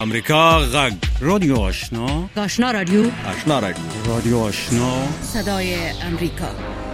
امریکا غږ رادیو آشنا رادیو رادیو آشنا صدای امریکا.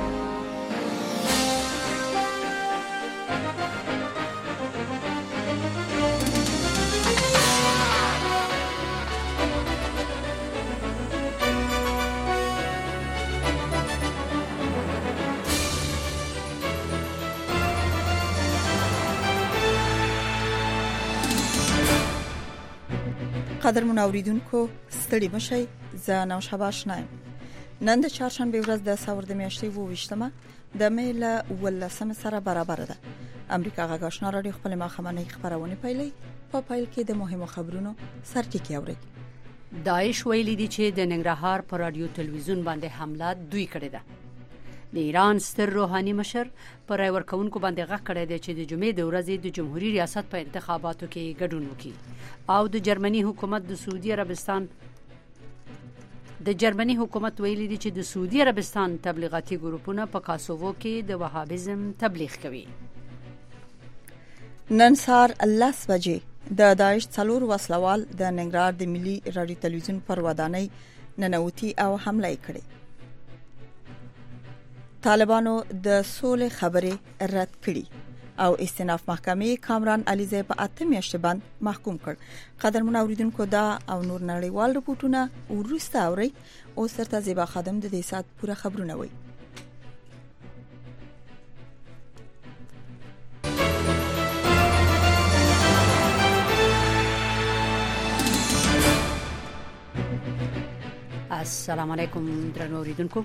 قدرمن اوریدونکو ستړي مشئ، زه نوشابه آشنایم. نن د چهارشنبه ورځ د سور د میاشتې 28مه د مې له 18 سره برابر ده. امریکا غږ آشنا رادیو خپل مخامنۍ خبرونه پیلي په پیل کې د مهمو خبرونو سرټکی اوري. داعش ویلي دي چې د ننګرهار پر رادیو تلویزیون باندې حمله دوی کړې ده. د ایران ستر روحاني مشر پر ورکوونکو باندې غږ کړی دی چې د جمعې د ورځې د جمهوریت ریاست په انتخاباتو کې ګډون وکړي. او د جرمني حکومت ویلي دي چې د سعودي عربستان تبلیغاتي ګروپونه په کاسوو کې د وهابیزم تبلیغ کوي. نن سهار 10 بجې د داعش څلور وسلوال د ننګرهار د ملي رادیو تلویزیون پر ودانۍ ننوتي او حمله کړې. طالبانو د سولې خبرې رد کړې او استئناف محکمې کامران علیزی په 8 میاشتې باندې محکوم کړ. قدرمن اوریدونکو دا او نور نړیوال رپورټونه ورسته اوري او سرته زیبا خادم د دې سات پوره خبرونه وي. السلام علیکم درنو اوریدونکو.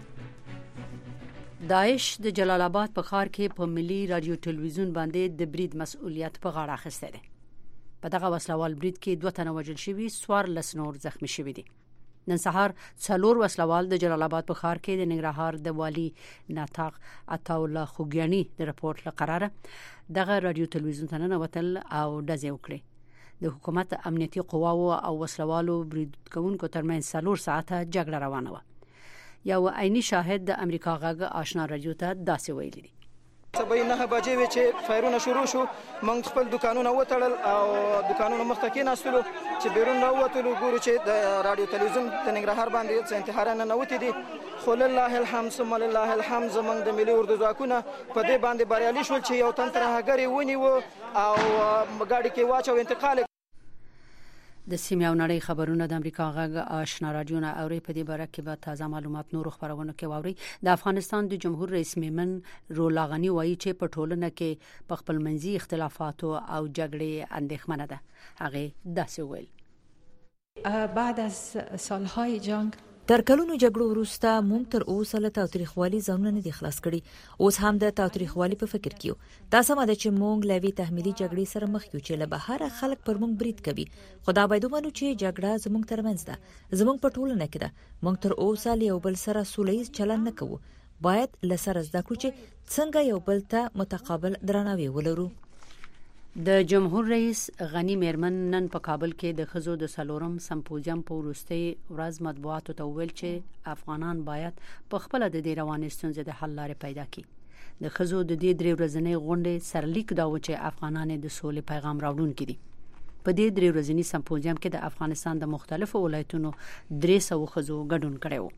داعش د جلال آباد په ښار کې په ملي رادیو تلویزیون باندې د برید مسؤلیت په غاړه اخیسته ده. په دغه وسلوال برید کې 2 تنه وژل شوي، 14 نور زخمی شوي دي. نن سهار 4 وسلوال د جلال آباد په ښار کې د ننګرهار د والی ناطق عطاالله خوګیانی د رپورت لقراره دغه رادیو تلویزیون ته ننوتل او ډزې وکړې. د حکومت امنیتي قواو او وسلوالو برید کوونکو ترمنځ 4 ساعته جګړه روانه وه. یو عیني شاهد د امریکا غږ آشنا رادیو ته داسې ویلي دي. سبا 9 بجې وی چې فایرونه شروع شو، موږ خپل دکانونه وتړل او دکانونه مخ ته کېناستلو چې بیرون راووتلو ګورو چې د رادیو تلویزیون د ننګرهار باندې څه انتحارانه نوتی دي. خو لله الحمد ثم لله الحمد زمونږ د ملي اردو ځواکونه په دې باندې بریالي شول چې یو تن ترهګرې ونیو او ګاډي کې واچو انتقال. د سیمې او نړۍ خبرونه د امریکا غږ آشنا رادیو نه اوري. په دې باره کې به تازه معلومات نور خبرونه کې واوري. د افغانستان د جمهور رئیس میمن رولا غنی وایي چې په ټولنه کې په خپل منځي اختلافات او جګړې اندېښمنه ده. هغه داسې ویل: بعد از سالهای جنگ تر کلونو جګړو وروسته موږ تر اوسه له تاوتریخوالي ځانونه نه دي خلاص کړي. اوس هم د تاوتریخوالي په فکر کې یو. دا سمه ده چې موږ لوي تحمیلي جګړې سره مخ یو چې له بهر خلک پر موږ برید کوي. خدا باید ومنو چې جګړه زموږ ترمنځ ده، زموږ په ټولنه کې ده. موږ تر اوسه له یو بل سره سولهییز چلند نه کوو. باید له سره زده کړو چې څنګه یو بل ته متقابل درناوی ولرو. د جمهور رئیس غنی میرمن نن په کابل کې د خزو د سلورم سمپوزیم په وروستي ورځ مطبوعاتو ته ویل چې افغانان باید په خپل د دې روانې ستونزې د حل لارې پیدا کړي. د خزو د دې 3 ورځې غونډې سرلیک دا و چې افغانان د سولې پیغام راوړونکي دي. په دې 3 ورځې سمپوزیم کې د افغانستان د مختلفو ولایتونو 300 خزو ګډون کړي وو.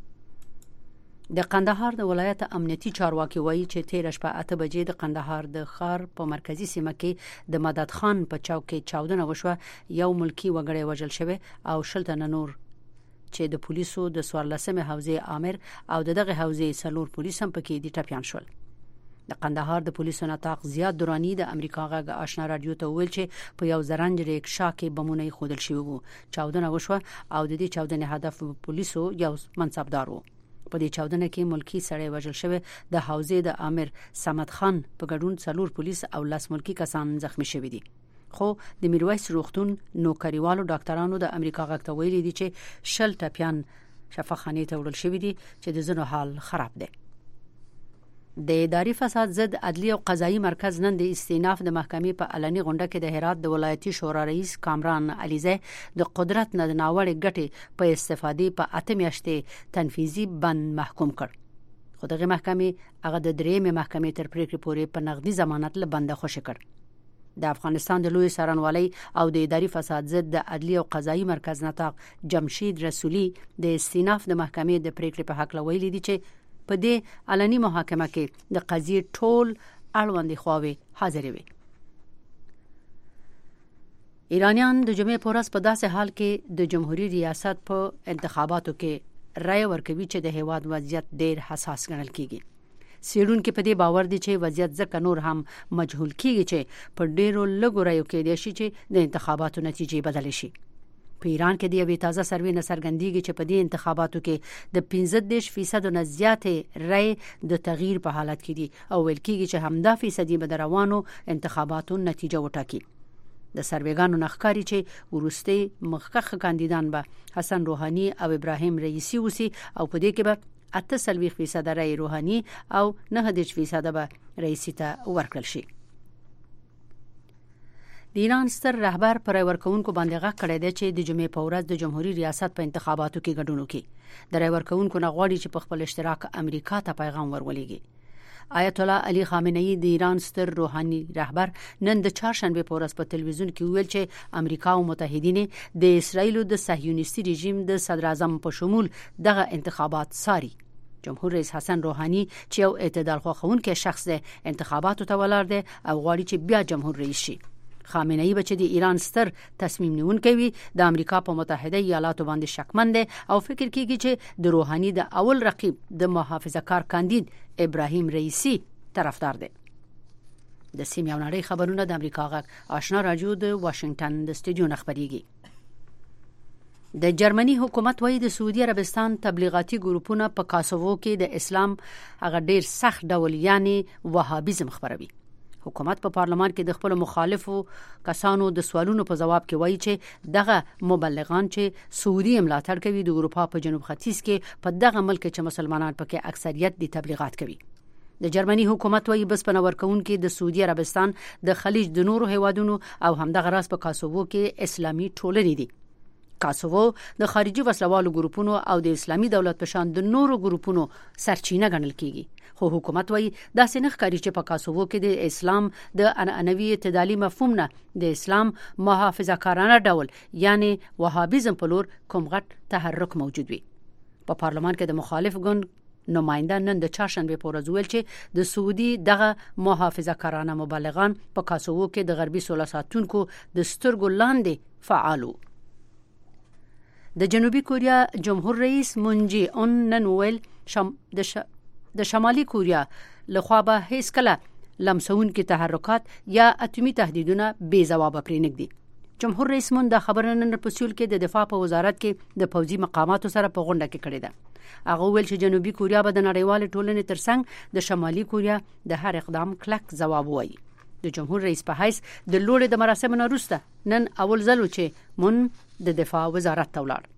د قندهار د ولایت امنیتي چارواکي وایي چې 13 شپه 8 بجې د قندهار د ښار په مرکزی سیمه کې د مدد خان په چوک کې چاودنه وشوه. یو ملکی وګړی وژل شوی او 10 تنه نور چې د پولیسو د 14مې حوزې امر او دغه حوزې 4 پولیس هم پکې دي ټپيان شول. د قندهار د پولیسو ناطق زیاد درانی د امریکا غږ آشنا رادیو ته ویل چې په یو زرنج ریکشا کې بمونه خودل شوی وو. چاودنه وشوه او د دې چاودنې هدف پولیسو یو منصبدار وو. په دې چاودنه کې ملکی سړی وژل شوی. د حوزې د امر صمد خان په ګډون 4 پولیس او 10 ملکی کسان زخمی شوی دي. خو د میرویس روغتون نوکریوالو ډاکټرانو د امریکا غږ ته ویلي دي چې 10 ټپيان شفاخانه ته وړل شوی دي چې د زنو حال خراب دی. د اداري فساد ضد عدلی او قضایي مرکز نن د استئناف د محکمې په علني غونډه کې د هرات د ولایتي شورا رئیس کامران علیزی د قدرت نه ناوړه ګټې په استفادې په 8 میاشتې تنفیذي بند محکوم کړ. خو دغه محکمې هغه د 3مې محکمې تر پریکړې پورې په نقدي ضمانت له بنده خوشی کړ. د افغانستان د لوی څارنوالۍ او د اداري فساد ضد د عدلي او قضایي مرکز نطاق جمشید رسولي د استیناف د محکمې د پریکړې په حق ویلي دي چې په دې علني محاکمه کې د قضیې ټول اړوند خواوې حاضرې وي. ایرانیان د جمعې په ورځ په داسې حال کې د جمهوریت ریاست په انتخاباتو کې رائے ورکوي چې د هیواد وضعیت ډیر حساس ګڼل کیږي. سیډونکو په دې باور دي چې وضعیت ځکه نور هم مجهول کیږي چې په ډیرو لږو رایو کې د شي چې د انتخاباتو نتیجې بدل شي. په ایران کې د یوې تازه سروې نه څرګندېږي چې په دې انتخاباتو کې د 15% نه زیاتې رای د تغییر په حالت کې دي او ویل کېږي چې همدا فیصدي به د روانو انتخاباتو نتیجه وټاکي. د سروېګانو نخکاری چې ورستي مخکخ کاندیدان به حسن روحانی او ابراهیم رئیسی وسی او په دې کې به 38% رای روحانی او 9% به رئیسی ته ورکړل شي. د ایران ستر رهبر پر ورکوونکو باندې غږ کړی دی چې د جمعې په ورځ د جمهوریت ریاست په انتخاباتو کې ګډون وکړي. د رای ورکوونکو نه غواړي چې په خپل اشتراک امریکا ته پیغام ورولېږي. آیت الله علی خامنه‌ای د ایران ستر روحاني رهبر نن د چهارشنبه په ورځ په تلویزیون کې ویل چې امریکا او متحدین د اسرایل د صهیونیستي رژیم د صدر اعظم په شمول دغه انتخابات ساري. جمهور رئیس حسن روحانی چې یو اعتدال خوښونکی شخص دی انتخاباتو ته ولاړ دی او غواړي چې بیا جمهور رئیس شي. خامنه‌ای به چې د ایران ستر تصمیم نیونکی وي د امریکا په متحده ایالاتو باندې شکمن دی او فکر کوي چې د روحانی د اول رقیب د محافظه کار کاندید ابراهیم رئیسی طرفدار دی. د سیمې او نړۍ خبرونه د امریکا غږ آشنا رادیو د واشنگټن د استودیو خبريږي. د جرمني حکومت وايي د سعودي عربستان تبلیغاتي ګروپونه په کاسوو کې د اسلام هغه ډیر سخت ډول یعنی وهابیزم خبروي. حکومت په پارلمان کې د خپل مخالفو کسانو د سوالونو په جواب کې وایي چې دغه مبلغان چې سعودي ملاتړ کوي د اروپا په جنوب ختیځ کې په دغه ملک چې مسلمانان پکې اکثریت دي تبلیغات کوي. د جرمني حکومت وايي بس په نورکون کې د سعودي عربستان د خلیج د نورو هیوادونو او همدغه راس په کاسوو کې اسلامي ټولنې دي. کاسوو د خارجي وسلوالو ګروپونو او د اسلامي دولت په شان د نورو ګروپونو سرچینه ګڼل کیږي. خو حکومت وايي دا څنګه ښکاري چې په کاسوو کې د اسلام د انعنوي اعتدالي مفهوم نه د اسلام محافظه کارانه ډول یعنی وهابیزم په لور کوم غټ تحرک موجود وي. په پارلمان کې د مخالف ګوند نماینده نن د چهارشنبه په ورځ ویل چې د سعودي دغه محافظه کارانه مبلغان په کاسوو کې د غربي سوله ساتونکو د سترګو لاندې فعالو. د جنوبي کوریا جمهور رئیس مون جي اون نن ویل د شمالي کوریا لخوا به هیڅ کله لمسون کې تحرکات یا اتمی تهدیدونه بې ځواب پرېنګدي. جمهور رئیس مون د خبرنن په سیول کې د دفاع په وزارت کې د پوځي مقاماتو سره په غونډه کې کړې ده. هغه ویل چې جنوبي کوریا به د نړیوال ټولنې ترڅنګ د شمالي کوریا د هر اقدام کلک ځواب وایي. د جمهور رئیس په حیث د لوړې د مراسمو نه وروسته نن اول ځل چې مون د دفاع وزارت ته ولاړ.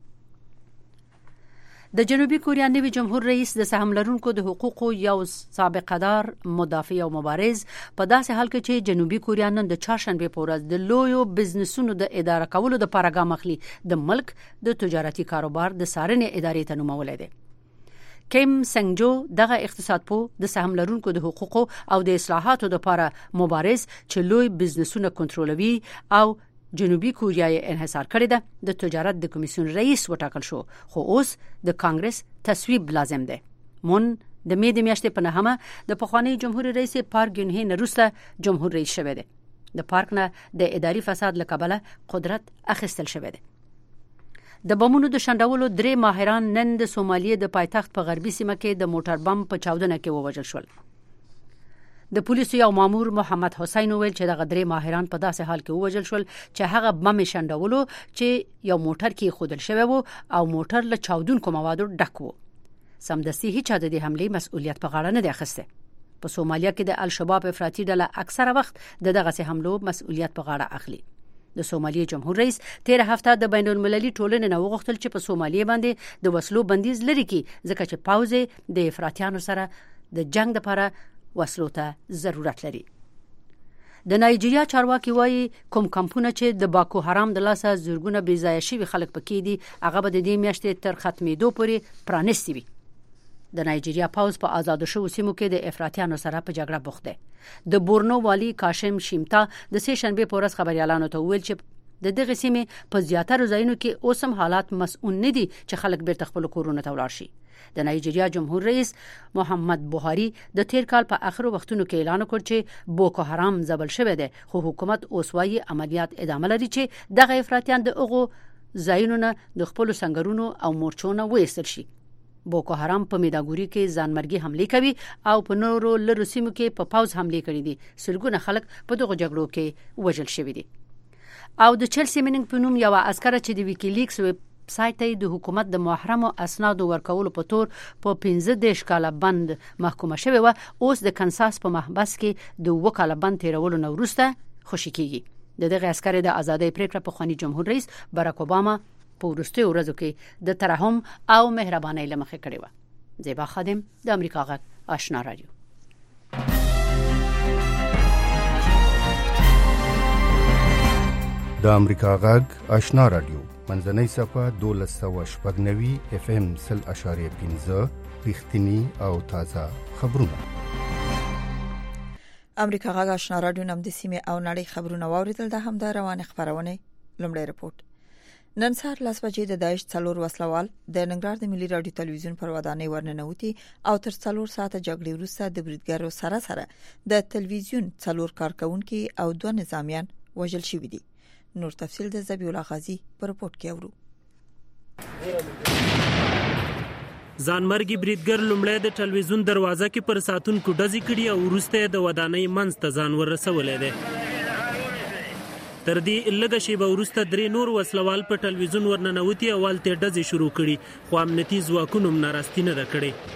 د جنوبي کوریا نوی جمهور رئیس د سهم لرونکو د حقوقو یو سابقه دار مدافع او مبارز په داسې حال کې چې جنوبي کوریا نن د چهارشنبه په ورځ د لویو بزنسونو د اداره کولو د پاراګام اخلي د ملک د تجارتي کاروبار د سارنې ادارې ته نومولې ده. کیم سنګجو دغه اقتصاد په د سهم لرونکو د حقوقو او د اصلاحاتو د لپاره مبارز چې لوی بزنسونه کنټرولوي او جنوبي کوریا یې انحصار کړی ده د تجارت د کمیسیون رئیس وټاکل شو خو اوس د کانګرس تصویب لازم ده. مون د مې د میاشتې په نهمه د پخوانی جمهور رئیس پارک گنهې نه وروسته جمهور رئیس شوی دی. د پارک نه د اداري فساد لکبله قدرت اخیستل شوی دی. د بمونو د شندولو 3 ماهران نن د سومالیې د پایتخت په غربي سیمه کې د موټر بم په چاودنه کې ووژل شول. د پولیسو یو مامور محمد حسین ویل چې دغه 3 ماهران په داسې حال کې ووژل شول چې هغه بم شندولو چې یو موټر کې خودل شوی وو او موټر له چاودونکو موادو ډک وو. سمدستي هیڅ د دې حمله مسؤلیت په غاړه نه دی اخیسته. په سومالیا کې د الشباب افراطي ډله اکثره وخت دغه حملو مسؤلیت په غاړه اخلي. د سومالیا جمهور رئیس 13 هفته د بین المللي ټولنې نه وغوښتل چې په سومالیا باندې د وسلو بندیز لري کی ځکه چې پاوزه د افراطیانو سره د جنگ لپاره وسلو ته ضرورت لري. د نایجیریا چارواکي وایي کوم کمپونه چې د باکو حرام د لاسه زورګونه بې ځای شوي خلک پکې دي هغه به د دې میاشتې تر ختمېدو پورې پرانیستي وي. د نایجیریا پوز په آزاد شو سیمو کې د افراطیانو سره په جګړه بوخت دی د بورنو والی کاشم شیمتا د سه شنبه په ورځ خبريالانو ته ویل چې د دغه سیمې په زیاتره ځایونو کې اوسم حالات مسؤل نه دي چې خلک بیرته خپل کورونه ته ولاړ شي د نایجیریا جمهور رئیس محمد بوهاری د تیر کال په اخرو وختونو کې اعلان وکړ چې بوکو حرام زبل شوی دی خو حکومت اوس وايي عملیات ادامه لري چې دغه افراطیان د اوغو ځایونو د خپل سنگرونو او مورچونو وېستل شي بوکو حرام په میداګوري کې ځانمرګي حمله کوي او په نورو لرو سیمو کې په پاوز حمله کړې دي سلګونه خلک په دغه جګړو کې وژل شوي دي او د چلسی میننګ په نوم یو عسكر چې د ویکیلیکس ویب سایت د حکومت د محرمو اسناد ورکولو په تور په 15 کاله بند محکومه شوی و اوس د کنساس په محبس کې د وکاله بند تیرولو نو وروسته خوشی کیږي دغه عسكر د ازادۍ پریکړه په خواني جمهور رئیس باراک اوباما په وروستي ورځو کې د ترحم او مهربانۍ لمخه کړې و زیبا خادم د امریکا غږ آشنا رادیو د امریکا غږ آشنا رادیو منځنۍ صفه 1290 اف ام 0.15 رښتینی او تازه خبرونه امریکا غږ آشنا رادیو نم د سیمه او نړۍ خبرونه واوریدل د هم د روانه خبرونه لومړی رپورت نن سهار 10 بجې د داعش څلور وسلوال د ننګرهار د ملي رادیو تلویزیون پر ودانۍ ورننوتي او تر 4 ساعته جګړې وروسته د بریدګرو سره د تلویزیون څلور کارکونکو او 2 نظامیان وژل شوي دي نور تفصیل د زبی الله غازی په رپورت کې اورو ځانمرګي بریدګر لومړی د تلویزیون دروازه کې پر ساتونکو ډزې کړي او وروسته د ودانۍ منځ ته ځان ورسولې ده تر دې لږه شیبه وروسته 3 نور وسلوال په تلویزیون ورننوتي او ولته ډزې شروع کړي خو امنیتي ځواکونو ناراستی نه کړي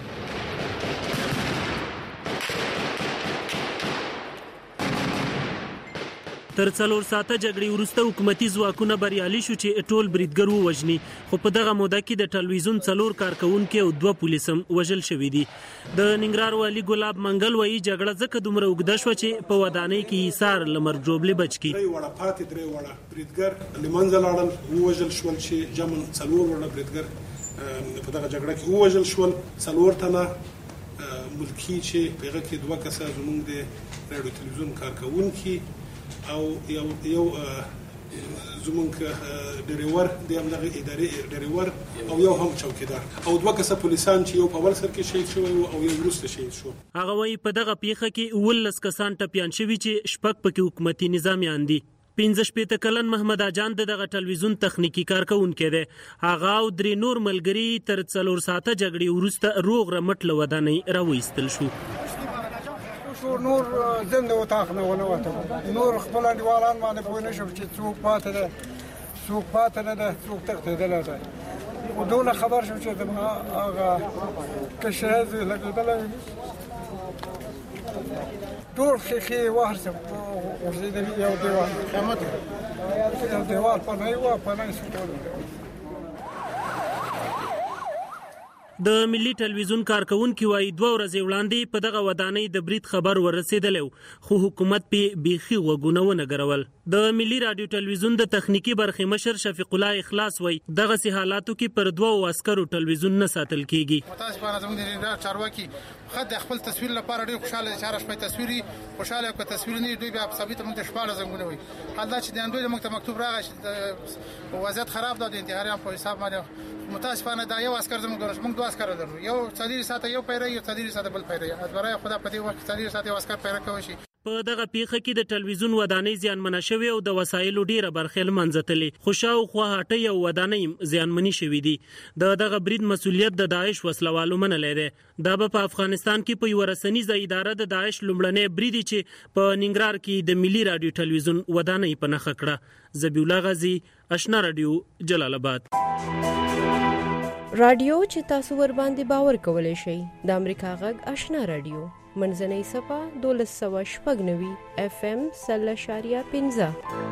تر 4 ساعته جګړې وروسته حکومتي ځواکونه بریالي شو چې ټول بریدګر ووژني خو په دغه موده کې د تلویزیون 4 کارکونکو او 2 پولیس هم وژل شوي دي د ننګرهار والي ګلاب منګل وایي جګړه ځکه دومره اوږده شوه چې په ودانۍ کې ایثار لمر جوړلې بچ کی درې وړه بریدګر لمنځه لاړل ووژل شول چې جمن 4 وړه بریدګر په دغه جګړه کې ووژل شول 4 تنه ملکی چې پیغه کې 2 کسه زموږ د رادیو تلویزیون کارکونکو او یو زمونږ ډریور د همدغه ادارې ډریور او یو هم چوکیدار او 2 کسه پولیسان چې یو په ول سر کې شهید شو او یو وروسته شهید شو هغه وایي په دغه پیښه کې 19 کسان ټپیان شوي چې شپږ پکې حکومتي نظامیان دي 15 کلن محمد اجان دغه تلویزیون تخنیکی کارکونکو دی هغه او 3 نور ملګری تر 4 ساعته جګړې وروسته روغ رمټ لودانۍ راوېستل شو نور زنده وتاخ نه ونوته نور خپل دیوالان باندې پوه نشم چې څوک پاتې نه ده څوک تختیدل ده ودونه خبر شم چې دغه هغه کشاز لګیدل ټول خخي وهرسم ورزيد یو دیوال قیامت یو دیوال په نه و په نه څه د ملي ټلویزیون کارکونکو وايي 2 ورځې وړاندې په دغه ودانۍ د برید خبر ورسېدل خو حکومت په بيخي وګونه ونګرول د ملي رادیو تلویزیون د تخنیکی برخې مشر شفیق الله اخلاص وایي دغه سي حالاتو کې پر 2 عسکرو تلویزیون نه ساتل کیږي تاسو په نظم د چارواکي خد خپل تصویر لپاره ډیر خوشاله چارش په تصویري خوشاله کو تصویر نه دوی بیا ثابت موږ د شپاله زنګونه وي حالدا چې د اندوی د مکتوب راغی وضعیت خراب ده د انتحاریان په حساب باندې متاسفانه دا یو عسكر زموږ 2 عسكر درلو یو 4 ساعته یو پیری یو 4 ساعته بل پیری ادواره خدا په دې وخت 4 ساعته عسكر پیری کوي شي په دغه پیښه کې د تلویزیون ودانۍ زیانمنه شوې او د وسایلو ډیره برخه لمنځتلې خوشاو خو هټي او ودانۍ زیانمنې شوې دي دغه برید مسولیت د داعش وسلوالو منلې ده د په افغانستان کې په ورسنیزه اداره د داعش لومړنۍ برید چې په ننګرهار کې د ملي رادیو تلویزیون ودانۍ په نخ کړه زبی الله غازی آشنا رادیو جلال آباد رادیو چې تاسو ور باندې باور کولای شئ د امریکا غږ آشنا رادیو منځنۍ صفه 1290 اف ام 0.15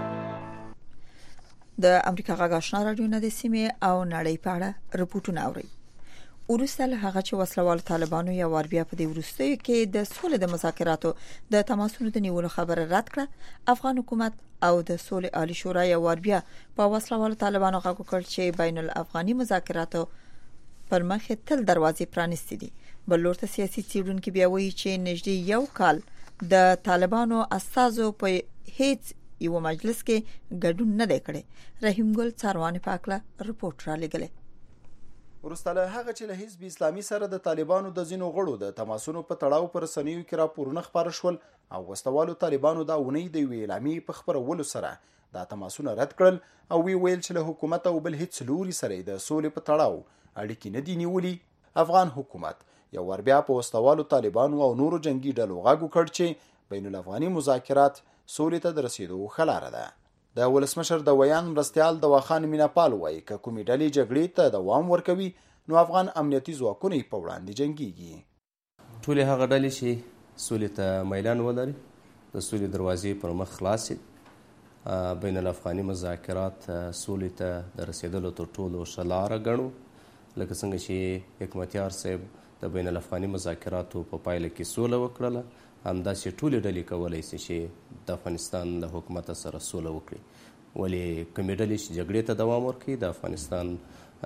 د امریکا غږ آشنا رادیو نه د سیمې او نړۍ په اړه رپورټونه اوري ورسته له هغه چې وسلوال طالبانو یا واربیا په دې ورستیو کې د سولې د مذاکراتو د تماسونو د نیولو خبره رد کړه افغان حکومت او د سولې عالی شورا یا واربیا په وسلوال طالبانو غوښتل چې بین الافغاني مذاکراتو پر مخ تل دروازې پرانستې دي. بل لور ته سیاسي څېړونکي بیا وایي چې نږدې یو کال د طالبانو استازو په هیڅ یو مجلس کې ګډون نه دی کړی. رحیم ګل څارواني پاکله رپورټ را لګلې. ورسته له هغه چې له حزب اسلامي سره د طالبانو د ځینو غړو د تماسونو په تړاو پر رسنیو کې راپورونه خپاره شول او وسوالو طالبانو دا ونی د یوې اعلامیې په خپرولو سره دا تماسونه رد کړل او ویل چې له حکومت او بل هیڅ لوري سره د سولې په تړاو اړیکې نه دي نیولي. افغان حکومت یو ور بیا په وسوالو طالبانو او نورو جنگي ډلو غاګو کړ چې بین الافغاني مذاکرات سولې ته د رسیدو خلاره ده. د ولسمشر د ویان مرستیال دواخان میناپال وایي که کومې ډلې جګړې ته دوام ورکوي نو افغان امنیتي ځواکونه په وړاندې جنګيږي. ټولې هغه ډلې چې سولې ته میلان ولري د سولې دروازې پر مخ خلاصې بین الافغاني مذاکرات سولې ته د رسیدلو تر ټولو ښه لاره ګڼو. لکه څنګه چې حکمتیار صاحب د بین الافغاني مذاکراتو په پایله کې سوله وکړله، همداسې ټولې ډلې کولی شي چې د افغانستان له حکومت سره سوله وکړي. ولې کومې ډلې چې جګړې ته دوام ورکړي د افغانستان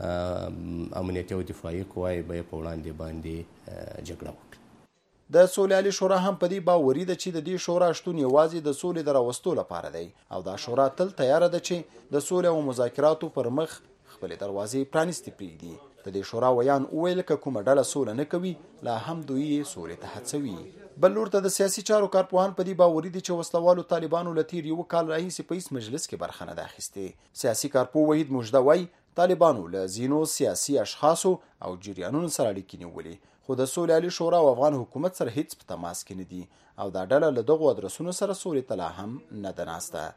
امنیتي او دفاعي قواې به په وړاندې باندې جګړه وکړي. د سولې شورا هم په دې باوري ده چې د دې شورا شتون یوازې د سولې د راوستو لپاره دی او دا شورا تل تیار ده چې د سولې او مذاکراتو پر مخ خپل دروازې پرانستې پرېږدي. د دې شورا ویان وویل که کومه ډله سوله نه کوي لا هم دوی سولې ته هڅوي. بل لور ته د سیاسي چارو کارپوهان په دې باوري دي چې وسلوالو طالبانو له تیر یو کال راهیسې په هیڅ مجلس کې برخه نه ده اخیستې. سیاسي کارپوه وحید مجده وایي طالبانو له ځینو سیاسي اشخاصو او جریانونو سره اړیکې نیولې خو د سولې شورا او افغان حکومت سره هیڅ په تماس کې نه دي او دا ډله له دغو ادرسونو سره سولې ته لا هم نه ده ناسته.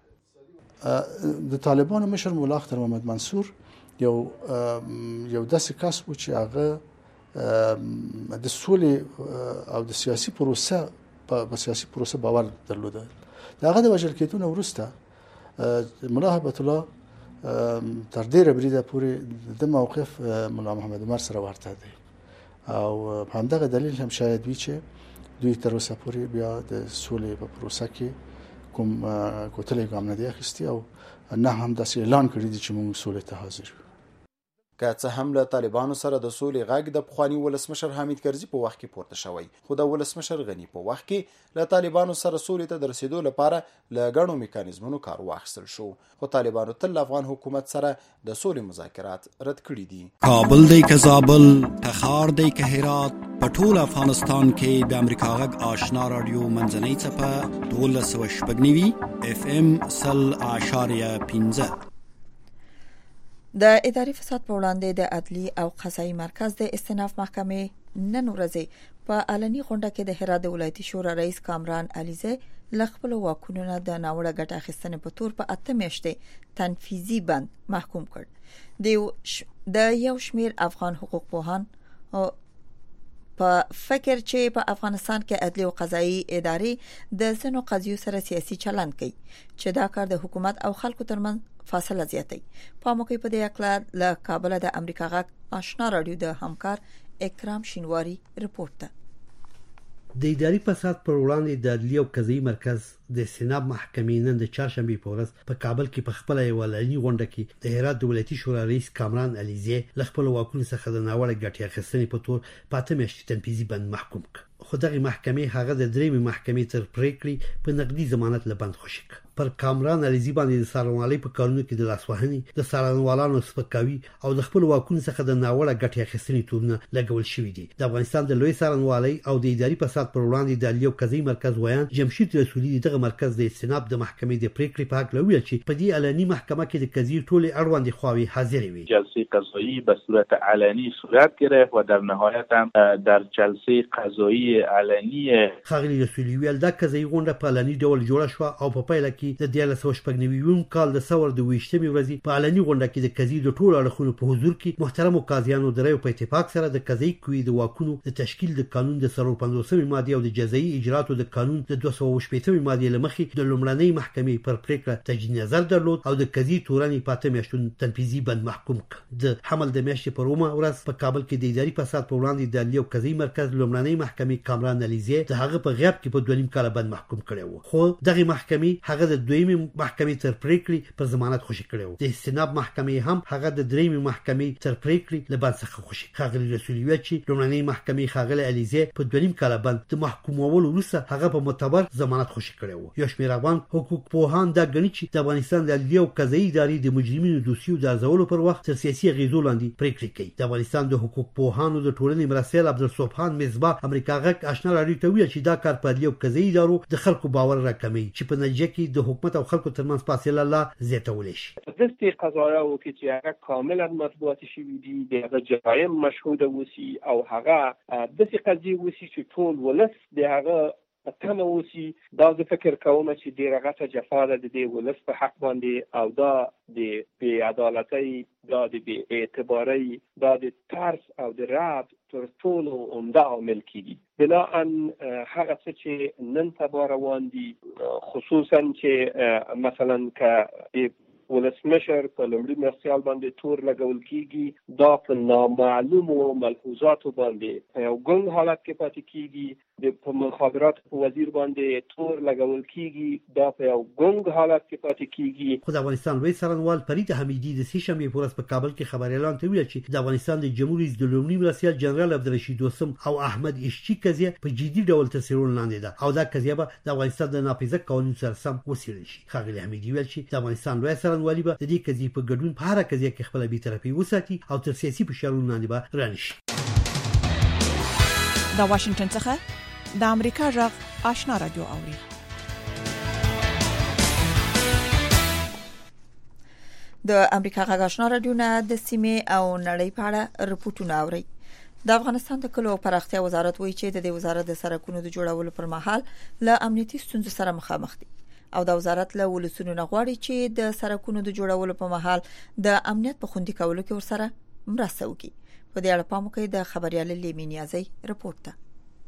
د طالبانو مشر مولا اختر محمد منصور یو داسې کس و چې هغه د سولې او د سیاسي پروسه په سیاسي پروسه باور درلوده. د هغه د وژل کېدو نه وروسته ملا هبت الله تر ډیره بریده پورې د موقف ملا محمد عمر سره ورته دی او همدغه دلیل هم شاید وي چې دوی تر اوسه پورې بیا د سولې په پروسه کې کوم کوتلې ګام نه دی اخیستی او نه هم داسې اعلان کړی دی چې موږ سولې ته حاضر یو. که څه هم له طالبانو سره د سولې غږ د پخواني ولسمشر حامد کرزي په وخت کې پورته شوی خو د ولسمشر غني په وخت کې له طالبانو سره سولې ته د رسیدو لپاره له ګڼو میکانیزمونو کار واخیستل شو خو طالبانو تل افغان حکومت سره د سولې مذاکرات رد کړي دي. کابل دی که زابل، تخار دی که هرات، په ټول افغانستان کې د امریکا غږ آشنا رادیو منځنۍ څپه 1290 FM 0.15. د اداري فساد په وړاندې د عدلي او قضایي مرکز د استئناف محکمې نن ورځ په علني غونډه کې د هرات ولایتي شورا رئیس کامران علیزی لخپل واکونو نه د ناوړه ګټه اخیستنې په تور په 8 میاشتې تنفیذي بند محکوم کړ. د یو شمیر افغان حقوق پوهان په فکر چې په افغانستان کې عدلي او قضایي ادارې د ځینو قضیو سره سیاسي چلند کوي چې دا کار د حکومت او خلکو ترمنځ فاصله زیاتوي. په موقع په دې اړه له کابل د امریکا غږ آشنا رادیو د همکار اکرام شینواری رپورټ ده. د اداري فساد پر وړاندې د عدلي او قضایي مرکز د استئناف محکمې نن د چهارشنبه په ورځ په کابل کې په خپل یو علني غونډه کې د هرات ولایتي شورا رئیس کامران علیزی لخپل واکونو څخه د ناوړه ګټې اخیستنې په تور 8 میاشتې تنفیذي بند محکوم کړ. خو دغه محکمې هغه د درېمې محکمې تر پریکړې په نقدي ضمانت له بند خوشی کړ. پر کامران علیزی باندې د څارنوالۍ په کارونو کې د لاسوهنې د څارنوالانو سپکاوي او د خپل واکونو څخه د ناوړه ګټې اخیستنې تورونه لګول شوي دي. د افغانستان د لوی څارنوالۍ او د اداري فساد پر وړاندې د عدلي او قضایي مرکز ویان جمشید رسولي دغه مرکز د استئناف د محکمې د پریکړې په اړه ویل چې په دې علني محکمه کې د قضیې ټولې اړوندې خواوې حاضر وي. جلسه قضایی به صورت علنی صورت گرفت و در نهایت هم در جلسه قضایی علنی خاغلی رسولي ویل دا قضایي غونډه په علني ډول جوړه شو او په پایله کې د 1990 کال د ثور د 28 ورځې په علني غونډه کې د قضیې د ټولو اړخونو په حضور کې محترمو قاضیانو د رایو په اتفاق سره د قضایي قوې د واکونو د تشکیل د قانون د 450 ماده او د جزایي اجراتو د قانون د 218 ماده لمخې د لومړنۍ محکمې پر پریکړه تجدید نظر درلود او د قضیې تورنې په 8 میاشتو تنفیذي بند محکوم کړ. د حمل د میاشتې پر 1 ورځ په کابل کې د اداري فساد پر وړاندې د عدلیې او قضایي مرکز لومړنۍ محکمې کامران علیزی د هغه په غیاب کې په 2.5 کال باندې محکوم کړی و، خو دغه محکمې هغه د دویمې محکمې تر پریکړې پر ضمانت خوشی کړی و. د استناب محکمې هم هغه د دریمې محکمې تر پریکړې له باندې څخه خوشی. خاغلی رسول ویل چې لومړنۍ محکمې خاغلی علیزی په 2.5 کال باندې د محکومولو وروسته هغه په معتبر ضمانت خوشی کړی و. یو شمېر افغان حقوق پوهان دا غني چې د افغانستان د عدلیې او قضایي ادارې د مجرمینو دوسیو د ارزولو پر وخت تر سیاسي غیزو لاندې پریکړې کوي. د افغانستان د حقوق پوهانو د ټولنې مرستیال عبدالصبحان مصباح امریکا غږ آشنا راډیو ته ویل چې دا کار په عدلیې او قضایي ادارو د خلکو باور راکموي چې په نتیجه کې د حکومت او خلکو ترمنځ فاصله لا زیاتولی شي. دستي قضایا او کې چې هغه کاملا مطبوعات شوي دي د جرایم مشهوده وسی او هغه داسې قضیې وسی چې ټول ولس د هغه تنه وسی. دا زه فکر کوم چې ډیره غټه جفا ده د دې ولس په حق باندې او دا د بې عدالتۍ، دا د بې اعتبارۍ، دا د ترس او د رعب تر ټولو عمده عامل کیږي. بناءً هغه څه چې نن سبا روان دي، خصوصا چې مثلا که ولسمشر په لومړي مرستیال باندې تور لګول کیږي، دا په نامعلومو ملحوظاتو باندې یو ګنګ حالت کې پاتې کیږي. د مخابرات وزیر باندې تور لګول کیږي، دا په یو ګنګ حالت کې پاتې کیږي. خو د افغانستان لوی څارنوال فرید حمیدي د سې شنبې په ورځ په کابل کې خبر اعلان ته ویل چې د افغانستان د جمهوریت د لومړي مرستیال جنرال عبدالرشید دوستم او احمد اشچی قضیه په جدي ډول تر څیړنې لاندې ده او دا قضیه به د افغانستان د ناپیژه قانون سره سم وڅېړل شي. ښاغلي حمیدي ویل چې د افغانستان لوی څارنوالي به د دې قضیې په ګډون په هر قضیه کې خپل بی‌طرفي وساتي او تر سیاسي فشارونو لاندې به رانشي. د واشنگټن څخه د امریکا غږ آشنا رادیو اوري. د امریکا غږ آشنا رادیو نه د سیمې او نړۍ په اړه رپورټونه اوري. د افغانستان د کلو پراختیا وزارت وایي چې د دې وزارت د سرکونو د جوړولو پر مهال له امنیتي ستونزو سره مخامخ دي او د وزارت له ولسونو غواړي چې د سرکونو د جوړولو په مهال د امنیت په خوندي کولو کې ورسره مرسته وکړي. په دې اړه پام وکړئ د خبريال لیمینیازي رپورت ته.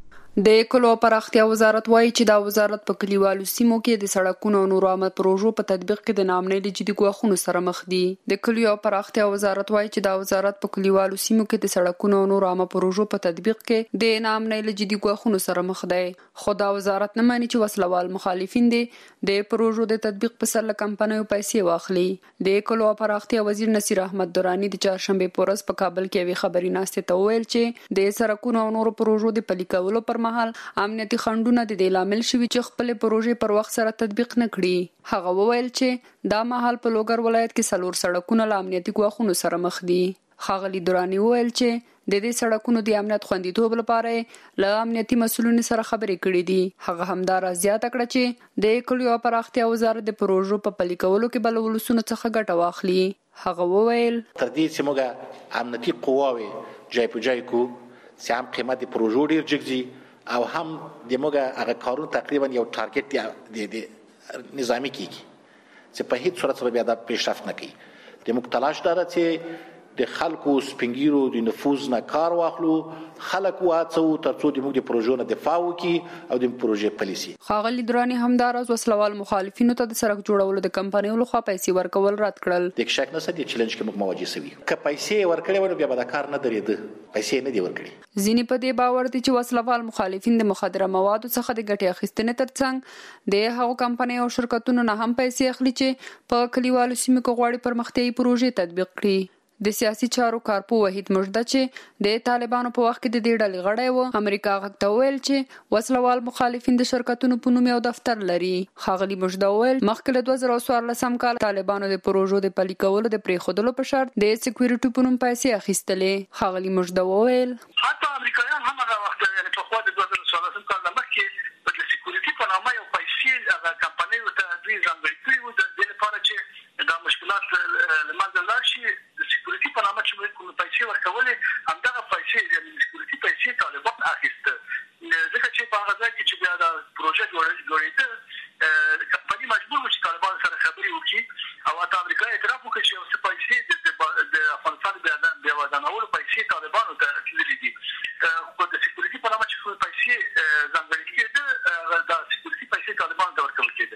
د کلو پراختیا وزارت وایي چې دا وزارت په کلیوالو سیمو کې د سړکونو او نورو عامه پروژو په تطبیق کې د ناامنۍ له جدي ګواښونو سره مخ دي. د کلیو پراختیا وزارت وایي چې دا وزارت په کلیوالو سیمو کې د سړکونو او نورو عامه پروژو په تطبیق کې د ناامنۍ له جدي ګواښونو سره مخ دی. خو دا وزارت نه ماني چې وسلوال مخالفین دي د پروژو د تطبیق په سر له کمپنیو پیسې واخلي. د کلو پراختیا وزیر نصیر احمد درانی د چهارشنبه په ورځ په کابل کې وی خبري ناشته ته ویل چې د سړکونو او نورو پروژو د پلي کولو پر مهال امنیتي خنډونه د دې لامل شوي چې خپل پروژې پر وخت سره تطبیق نه کړي. هغه وویل چې دا مهال په لوګر ولایت کې 4 سړکونه له امنیتي ګواښونو سره مخ دي. ښاغلي درانی وویل چې د دې سړکونو د امنیت خوندیتوب لپاره له امنیتي مسولینو سره خبرې کړې دي. هغه همدار زیاته کړه چې د کلیو پراختیا وزارت د پروژو په پلي کولو کې بل ولسونو څخه ګټه واخلي. هغه وویل تر دې چې موږ امنیتي قواوي جای په جای کو چې هم قیمت پروژو ډیر جګزي او هم د موږ هغه کارونه تقریبا یو ټارګټ د نظامی کیږي چې په هیڅ صورت سره بیا د پیشرفت نه کوي. د موږ تلاش دار چې د خلکو سپینګیرو د نفوذ نه کار واخلو، خلکو هڅو ترڅو د موږ د پروژو نه دفاع وکړي او د پروژې پالیسي. ښاغلي درانی همداراز وسلوال مخالفینو ته د سړک جوړولو د کمپنیو لخوا پیسې ورکول رد کړل. د شک نه سدي چیلنج کې موږ مواجه سوي که پیسې ورکړې ونه بیا به دا کار نه درېده، پیسې نه دی ورکړي. ځینې په دې باور دي چې وسلوال مخالفین د مخدره موادو څخه د ګټې اخیستنې ترڅنګ د هغو کمپنیو او شرکتونو نه هم پیسې اخلي چې په کلیوالو سیمو کې غواړي پرمختیایي پروژې تطبیق کړي. د سیاسي چارو کارپو وحید مجده چې د طالبانو په وخت کې د دې ډلې غړی و امریکا غږ ته ویل چې وسلوال مخالفین د شرکتونو په نوم یو دفتر لري. ښاغلي مجده ویل مخکې له 2014 کال طالبانو د پروژو د پلي کولو د پریښودلو په شرط د سکیورټي په نوم پیسې اخیستلې. ښاغلي مجده ویل حتی امریکایان هم هغه وخت یعنی په خوا د 2014 کال مخکې په سکیورټي په نامه یو پیسې هغه کمپنیو ته دوی ځانګړي کړي وو د دې لپاره چې دا مشکلات له منځه لاړ شي. د سکیورټي په نامه چې موږ کوم پیسې ورکولې همدغه پیسې یعنې سکیورټي پیسې طالبان اخیسته، ځکه چې په هغه ځای کې چې بیا دا پروژه جوړېده کمپني مجبور و چې طالبان سره خبرې وکړي او حتی امریکا اعتراف وکړي چې یو څه پیسې د افغانستان بیا ودانولو پیسې طالبانو ته تللې دي. خو د سکیورټي په نامه چې کوم پیسې ځانګړي کېده دا سکیورټي پیسې طالبانو ته ورکول کېده.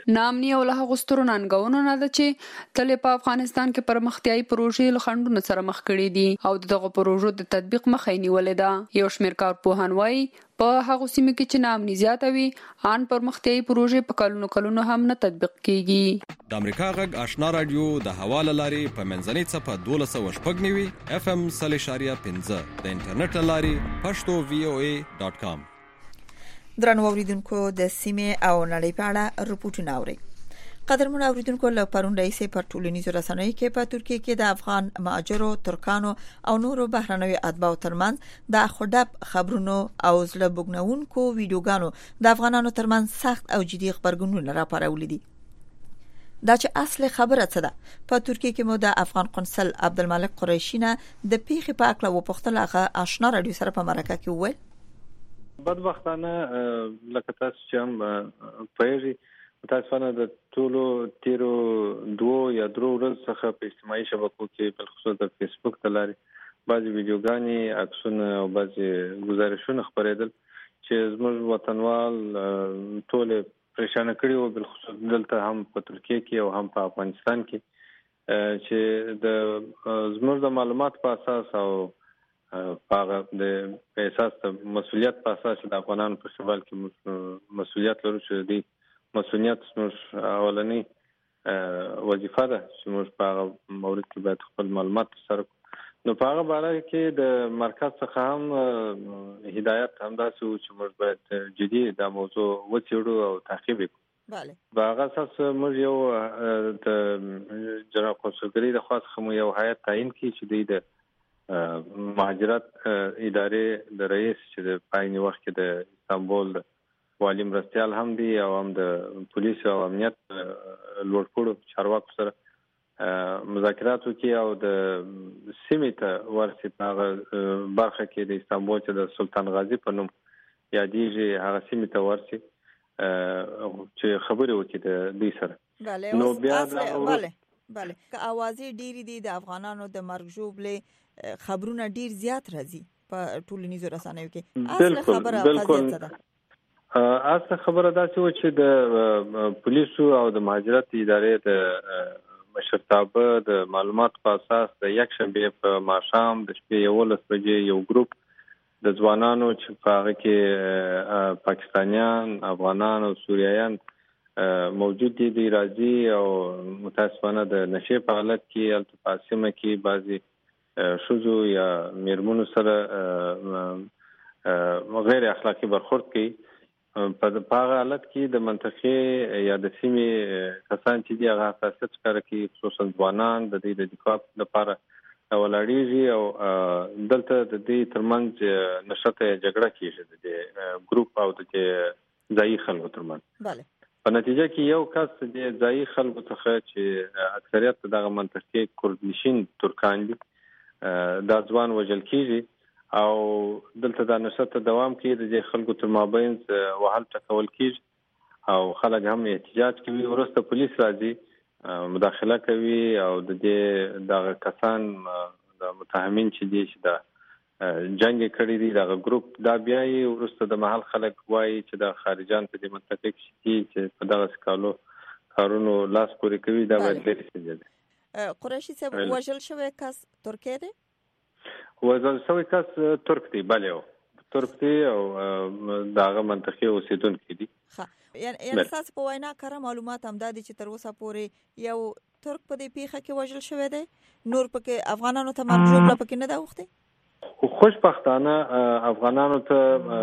نامني او له غسترو ننګونو نه ده چې تل په افغانستان کې پرمختیايي پروژې لخندونه سره مخ کړي دي او دغه پروژو د تطبیق مخه نیولې ده. یو شمېر کارپوهان وایي په هغه سیمه کې چې نامني زیاته وي ان پرمختیايي پروژې په کلونو هم نه تطبیق کیږي. د امریکا غږ آشنا رادیو د حواله لاري په منځنۍ صفه 1290 FM 3.15 د انټرنیټ لاري pashto.voa.com. درنو اوریدونکو د سیمه او نړۍ په اړه رپورټونه اوري. قدرمن اوریدونکو له پرون رئیسې پر ټولنیزو رسنیو کې په ترکیه کې د افغان مهاجرو، ترکانو او نورو بهرنیو اتباعو ترمنځ د خډب خبرونو او زړه بوګنونکو ویډیوګانو د افغانانو ترمنځ سخت او جدي خبرګونونه راپارولي دي. دا چې اصل خبره څه ده؟ په ترکیه کې مو د افغان قنصل عبدالملک قریشی نه د پیښې په اړه وپوښتل. هغه آشنا رادیو سره په مرکه کې وویل بدبختانه لکه تاسو چې هم پوهیږئ متاسفانه د ټولو تیرو 2 یا 3 ورځې څخه په اجتماعي شبکو کې بالخصوص د فیسبوک د لارې بعضې ویډیوګانې، عکسونه او بعضې ګزارشونه خپرېدل چې زموږ وطنوال ټولې پریشانه کړي وو، بالخصوص دلته هم په ترکیه کې او هم په افغانستان کې چې د زموږ د معلومات په اساس او هغه د احساس د مسؤلیت په اساس د افغانانو په شمال کې مسؤلیت لرو چې د مسؤلیت زموږ اولنی وظیفه ده چې موږ په هغه مورد کې باید خپل معلومات سره نو په هغه باره کې د مرکز څخه هم هدایت همداسې و چې موږ باید جدي دا موضوع وڅېړو او تعقیب کړو. په هغه اساس موږ یو د جناب قونسلګرۍ د خوا څخه مو یو هیئت تعیین کړي چې دوی د مهاجرت ادارې د رئیس چې د پایني وخت کې د استانبول والی مرستیال هم دي او هم د پولیس او امنیت لوړپوړو چارواکو سره مذاکرات وکړي او د سیمې ته ورسي په هغه برخه کې د استانبول چې د سلطان غازي په نوم یادېږي هغه سیمې ته ورسي چې خبرې وکړي د دوی سره. نو بیا بله که اوازې ډېرې دي د افغانانو د مرګ ژوبلې خبرونه ډیر زیات راځي په ټولنیزو رسنیو کې. اصل خبره څه ده؟ اصل خبره دا چې د پولیسو او د مهاجرت ادارې د مشرتابه د معلومات په اساس د یک شنبه په ماښام د شپې 11 بجې یو ګروپ د ځوانانو چې په هغه کې پاکستانیان، افغانان او سوریایان موجود دي راځي او متاسفانه د نشې په حالت کې التفاسمه کې بعضي شوزو یا میرمنو سره غیر اخلاقی برخورد کوي. په هغه حالت کې د منطقې یا د سیمې کسان چې دي هغه حساسیت ښکاره کوي، خصوصا ځوانان د دې د دفاع لپاره ولاړېږي او دلته د دې ترمنځ نښته جګړه کېږي د دې ګروپ او د دې ځایي خلکو ترمنځ. په نتیجه کې یو کس د ځایي خلکو څخه چې اکثریت دغه منطقې کردنشین ترکان دي دا ځوان وژل کېږي او دلته دا نښته دوام کوي، د دې خلکو تر مابینځ وهل ټکول کېږي او خلک هم احتجاج کوي. وروسته پولیس راځي مداخله کوي او د دې دغه کسان د متهمین چې دي چې دا جنگ کړی دی دغه ګروپ دا بیا یې وروسته د محل خلک وایي چې د خارجان په دې منطقه کې چې په دغه سکالو کارونو لاس پورې کوي دا باید لرې سنجي. قریشی صاحب وژل شوی کس ترکی دی؟ وژل شوی کس ترک دی، بله ترک دی او دغه منطقې اوسیدونکي دي. یعنی تاسو په وینا کړه معلومات هم دادي چې تر اوسه پورې یو ترک په دې پیښه کې وژل شوی دی، نور پکې افغانانو ته مرګ ژوبله پکې نه دا وخته؟ خوشبختانه افغانانو ته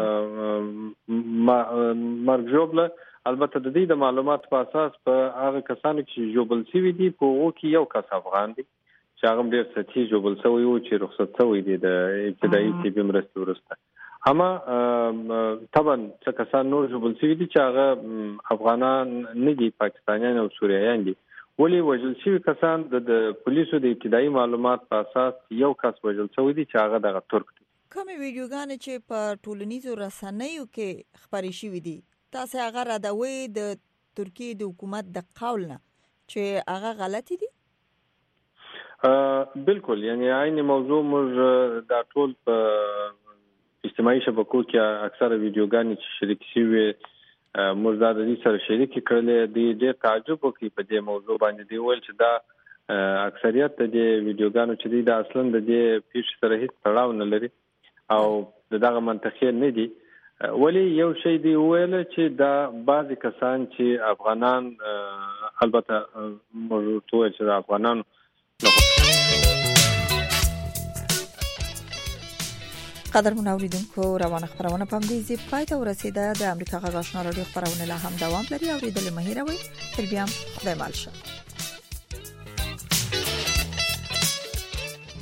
مرګ ژوبله البته د دې د معلومات په اساس په هغه کسانو چې ژوبل شوي دي په هغو کې یو کس افغان دی چې هغه ډېر سطحي ژوبل شوی و چې رخصت شوی دی د ابتدایي طبي مرستې وروسته. اما طبعا چې کسان نور ژوبل شوي دي چې هغه افغانان نه دي، پاکستانیان او سوریایان دي. ولې وژل شوي کسان د پولیسو د ابتدایي معلومات په اساس یو کس وژل شوی دی چې هغه دغه ترک دی. کومې ویډیوګانې چې په ټولنیزو رسنیو کې خپرې شوي دي تاسو هغه راډوي د ترکیه د حکومت د قول نه چې هغه غلطي دي؟ بالکل، یعنی عین موضوع موږ دا ټول په اجتماعي شبکو کې اکثره ویډیوګانې چې شریک شوي موږ دا د دې سره شریک کړل دي ډېر تعجب وکړي په دې موضوع باندې دی ویل چې دا اکثریت د ویډیوګانو چې دا اصلا د دې پیښ سره هیڅ تړاو نه لري او دغه منطقي نه دي ولی یو شی دی ویل چې دا بعضی کسان چې افغانان البته موږ ټول چې افغانان قدر منوریدونکو روانه خبرونه په دې ځای پای ته ورسیده. د امریکا غږ آشنا رادیو خبرونه لا هم دوام لري او د مهیروي تر بیا خدای مال شه.